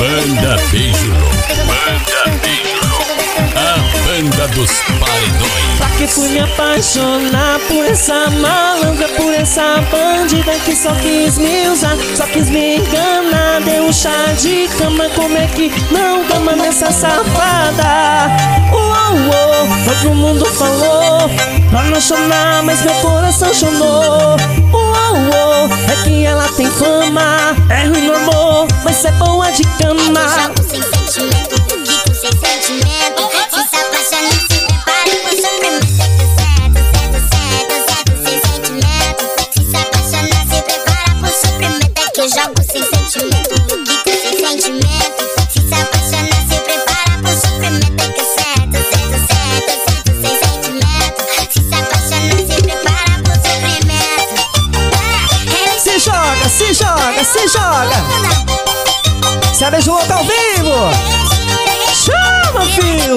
Banda Beijo Louco. Banda Beijo Louco. A banda dos paredões. Pra que fui me apaixonar por essa malandra, por essa bandida que só quis me usar, só quis me enganar. Deu um chá de cama, como é que não toma nessa safada? Todo mundo falou pra não chorar, mas meu coração chorou. É que ela tem fama, é ruim no amor, mas é boa de cama. Jogo sem sentimento, fico sem sentimento. Se se apaixona, se prepara pro sofrimento. Certo, sem sentimento. Se se apaixona, se prepara pro sofrimento. É que eu jogo sem sentimento, fico sem sentimento. Se se apaixona, se prepara pro sofrimento. É que certo, sem sentimento. Se se apaixona, se prepara pro sofrimento. Se joga, se joga, se joga. Se a Beijo Louco ao vivo. Chama, filho.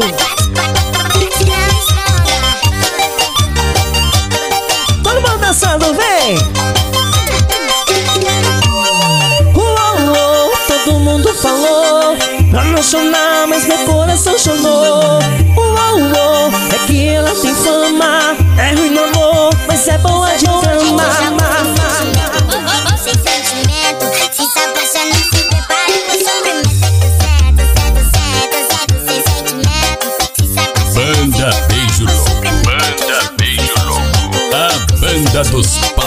Todo mundo dançando, vem. Todo mundo falou pra não chorar, mas meu coração chorou. É que ela tem fama, é ruim no amor, mas é boa de cama. Sem sentimento, se se apaixona, se prepara pro sofrimento. Certo, sem sentimento. Se se apaixona, Banda Beijo Louco. Banda Beijo Louco. A banda dos paredões.